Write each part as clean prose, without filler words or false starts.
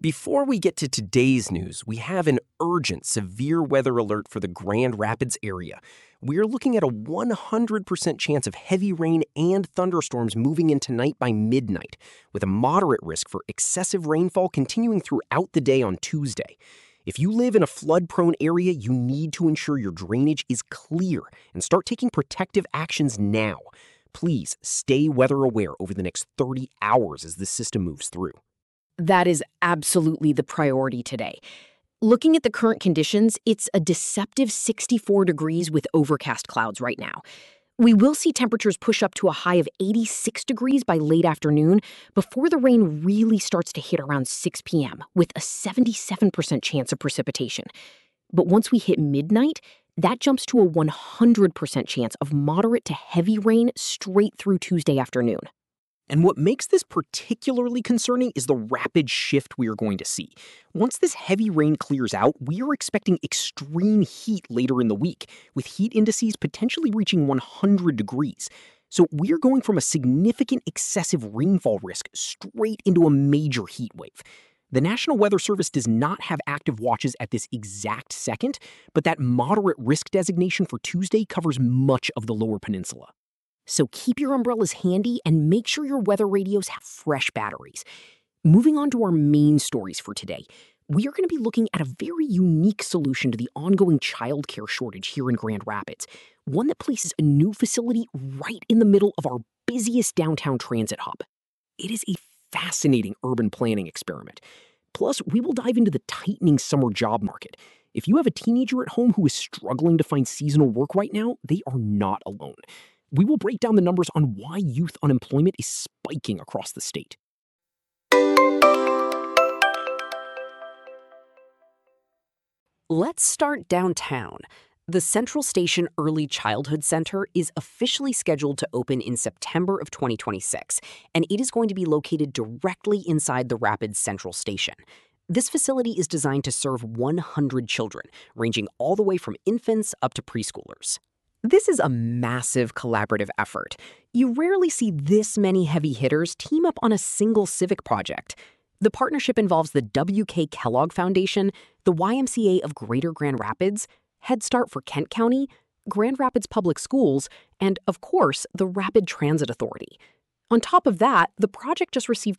Before we get to today's news, we have an urgent severe weather alert for the Grand Rapids area. We're looking at a 100% chance of heavy rain and thunderstorms moving in tonight by midnight, with a moderate risk for excessive rainfall continuing throughout the day on Tuesday. If you live in a flood-prone area, you need to ensure your drainage is clear and start taking protective actions now. Please stay weather aware over the next 30 hours as the system moves through. That is absolutely the priority today. Looking at the current conditions, it's a deceptive 64 degrees with overcast clouds right now. We will see temperatures push up to a high of 86 degrees by late afternoon before the rain really starts to hit around 6 p.m. with a 77% chance of precipitation. But once we hit midnight, that jumps to a 100% chance of moderate to heavy rain straight through Tuesday afternoon. And what makes this particularly concerning is the rapid shift we are going to see. Once this heavy rain clears out, we are expecting extreme heat later in the week, with heat indices potentially reaching 100 degrees. So we are going from a significant excessive rainfall risk straight into a major heat wave. The National Weather Service does not have active watches at this exact second, but that moderate risk designation for Tuesday covers much of the lower peninsula. So keep your umbrellas handy and make sure your weather radios have fresh batteries. Moving on to our main stories for today, we are going to be looking at a very unique solution to the ongoing childcare shortage here in Grand Rapids, one that places a new facility right in the middle of our busiest downtown transit hub. It is a fascinating urban planning experiment. Plus, we will dive into the tightening summer job market. If you have a teenager at home who is struggling to find seasonal work right now, they are not alone. We will break down the numbers on why youth unemployment is spiking across the state. Let's start downtown. The Central Station Early Childhood Center is officially scheduled to open in September of 2026, and it is going to be located directly inside the Rapids Central Station. This facility is designed to serve 100 children, ranging all the way from infants up to preschoolers. This is a massive collaborative effort. You rarely see this many heavy hitters team up on a single civic project. The partnership involves the W.K. Kellogg Foundation, the YMCA of Greater Grand Rapids, Head Start for Kent County, Grand Rapids Public Schools, and, of course, the Rapid Transit Authority. On top of that, the project just received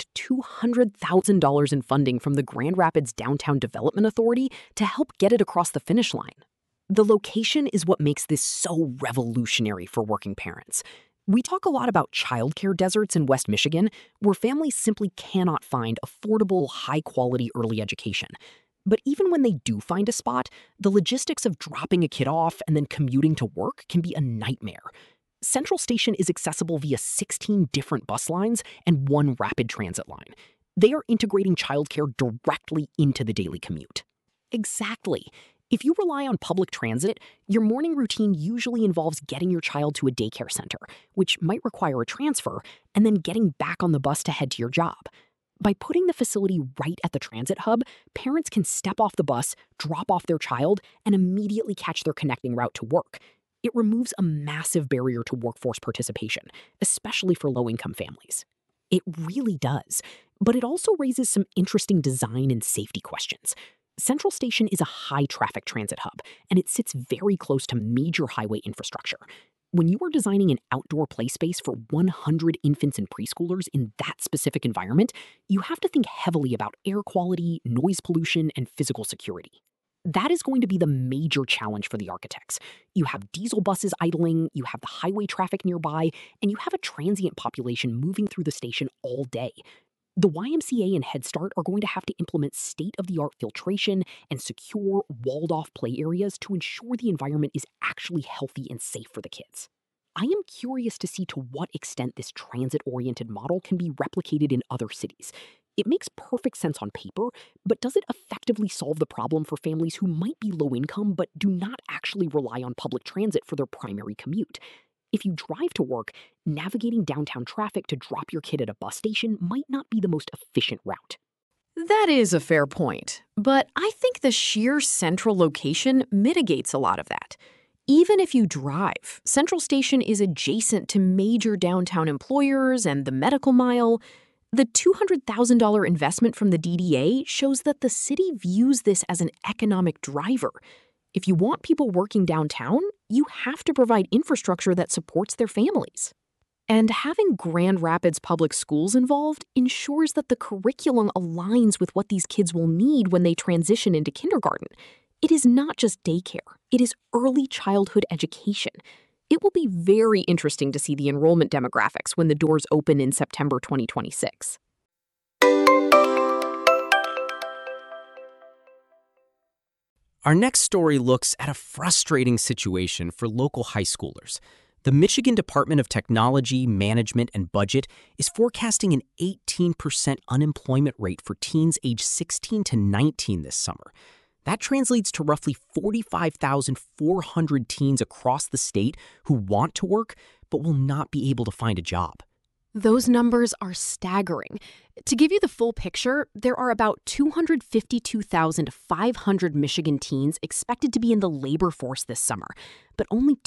$200,000 in funding from the Grand Rapids Downtown Development Authority to help get it across the finish line. The location is what makes this so revolutionary for working parents. We talk a lot about childcare deserts in West Michigan, where families simply cannot find affordable, high-quality early education. But even when they do find a spot, the logistics of dropping a kid off and then commuting to work can be a nightmare. Central Station is accessible via 16 different bus lines and one rapid transit line. They are integrating childcare directly into the daily commute. Exactly. If you rely on public transit, your morning routine usually involves getting your child to a daycare center, which might require a transfer, and then getting back on the bus to head to your job. By putting the facility right at the transit hub, parents can step off the bus, drop off their child, and immediately catch their connecting route to work. It removes a massive barrier to workforce participation, especially for low-income families. It really does, but it also raises some interesting design and safety questions. Central Station is a high-traffic transit hub, and it sits very close to major highway infrastructure. When you are designing an outdoor play space for 100 infants and preschoolers in that specific environment, you have to think heavily about air quality, noise pollution, and physical security. That is going to be the major challenge for the architects. You have diesel buses idling, you have the highway traffic nearby, and you have a transient population moving through the station all day. The YMCA and Head Start are going to have to implement state-of-the-art filtration and secure, walled-off play areas to ensure the environment is actually healthy and safe for the kids. I am curious to see to what extent this transit-oriented model can be replicated in other cities. It makes perfect sense on paper, but does it effectively solve the problem for families who might be low income but do not actually rely on public transit for their primary commute? If you drive to work, navigating downtown traffic to drop your kid at a bus station might not be the most efficient route. That is a fair point, but I think the sheer central location mitigates a lot of that. Even if you drive, Central Station is adjacent to major downtown employers and the medical mile. The $200,000 investment from the DDA shows that the city views this as an economic driver. If you want people working downtown, you have to provide infrastructure that supports their families. And having Grand Rapids Public Schools involved ensures that the curriculum aligns with what these kids will need when they transition into kindergarten. It is not just daycare, it is early childhood education. It will be very interesting to see the enrollment demographics when the doors open in September 2026. Our next story looks at a frustrating situation for local high schoolers. The Michigan Department of Technology, Management, and Budget is forecasting an 18% unemployment rate for teens aged 16 to 19 this summer. That translates to roughly 45,400 teens across the state who want to work but will not be able to find a job. Those numbers are staggering. To give you the full picture, there are about 252,500 Michigan teens expected to be in the labor force this summer, but only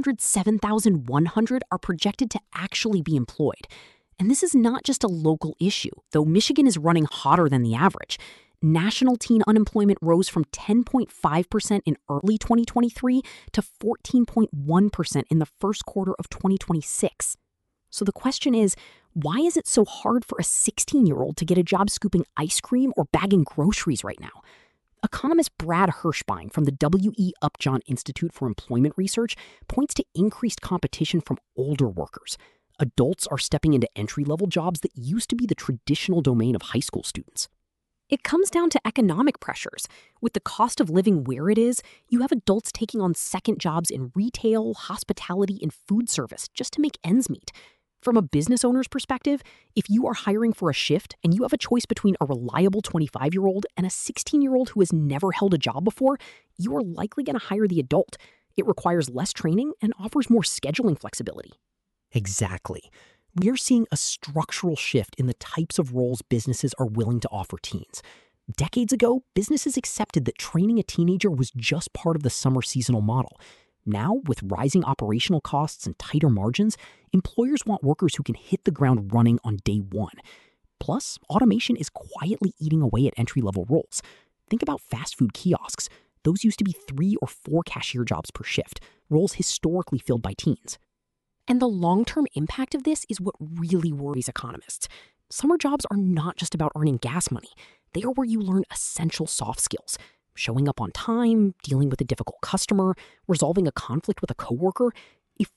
207,100 are projected to actually be employed. And this is not just a local issue, though Michigan is running hotter than the average. National teen unemployment rose from 10.5% in early 2023 to 14.1% in the first quarter of 2026. So the question is, why is it so hard for a 16-year-old to get a job scooping ice cream or bagging groceries right now? Economist Brad Hirschbein from the W.E. Upjohn Institute for Employment Research points to increased competition from older workers. Adults are stepping into entry-level jobs that used to be the traditional domain of high school students. It comes down to economic pressures. With the cost of living where it is, you have adults taking on second jobs in retail, hospitality, and food service just to make ends meet. From a business owner's perspective, if you are hiring for a shift and you have a choice between a reliable 25-year-old and a 16-year-old who has never held a job before, you are likely going to hire the adult. It requires less training and offers more scheduling flexibility. Exactly. We're seeing a structural shift in the types of roles businesses are willing to offer teens. Decades ago, businesses accepted that training a teenager was just part of the summer seasonal model. Now, with rising operational costs and tighter margins, employers want workers who can hit the ground running on day one. Plus, automation is quietly eating away at entry-level roles. Think about fast food kiosks. Those used to be 3 or 4 cashier jobs per shift, roles historically filled by teens. And the long-term impact of this is what really worries economists. Summer jobs are not just about earning gas money. They are where you learn essential soft skills. Showing up on time, dealing with a difficult customer, resolving a conflict with a coworker. If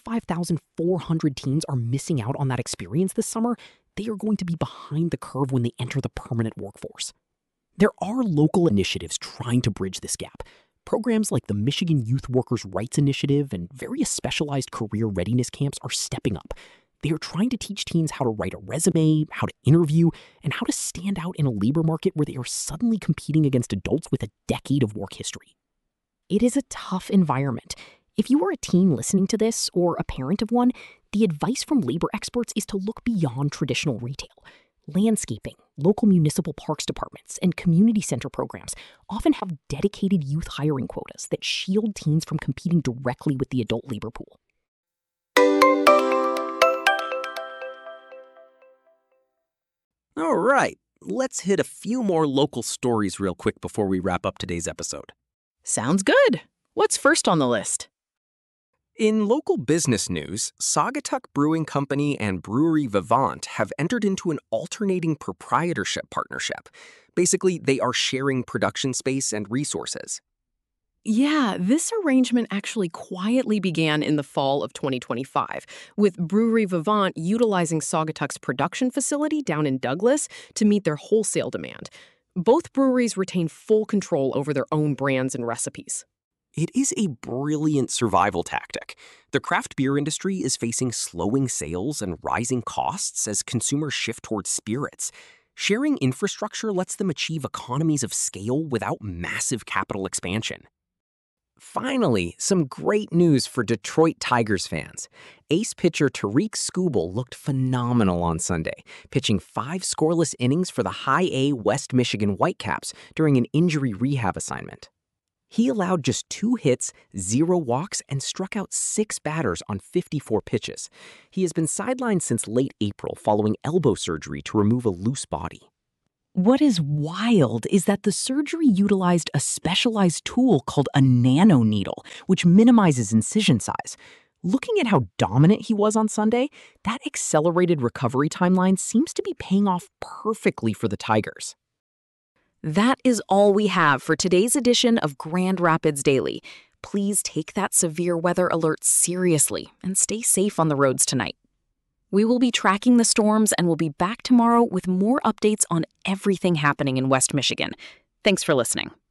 45,400 teens are missing out on that experience this summer, they are going to be behind the curve when they enter the permanent workforce. There are local initiatives trying to bridge this gap. Programs like the Michigan Youth Workers' Rights Initiative and various specialized career readiness camps are stepping up. They are trying to teach teens how to write a resume, how to interview, and how to stand out in a labor market where they are suddenly competing against adults with a decade of work history. It is a tough environment. If you are a teen listening to this, or a parent of one, the advice from labor experts is to look beyond traditional retail. Landscaping, local municipal parks departments, and community center programs often have dedicated youth hiring quotas that shield teens from competing directly with the adult labor pool. All right, let's hit a few more local stories real quick before we wrap up today's episode. Sounds good. What's first on the list? In local business news, Saugatuck Brewing Company and Brewery Vivant have entered into an alternating proprietorship partnership. Basically, they are sharing production space and resources. Yeah, this arrangement actually quietly began in the fall of 2025, with Brewery Vivant utilizing Saugatuck's production facility down in Douglas to meet their wholesale demand. Both breweries retain full control over their own brands and recipes. It is a brilliant survival tactic. The craft beer industry is facing slowing sales and rising costs as consumers shift towards spirits. Sharing infrastructure lets them achieve economies of scale without massive capital expansion. Finally, some great news for Detroit Tigers fans. Ace pitcher Tariq Skubal looked phenomenal on Sunday, pitching 5 scoreless innings for the High A West Michigan Whitecaps during an injury rehab assignment. He allowed just 2 hits, 0 walks, and struck out 6 batters on 54 pitches. He has been sidelined since late April following elbow surgery to remove a loose body. What is wild is that the surgery utilized a specialized tool called a nanoneedle, which minimizes incision size. Looking at how dominant he was on Sunday, that accelerated recovery timeline seems to be paying off perfectly for the Tigers. That is all we have for today's edition of Grand Rapids Daily. Please take that severe weather alert seriously and stay safe on the roads tonight. We will be tracking the storms and will be back tomorrow with more updates on everything happening in West Michigan. Thanks for listening.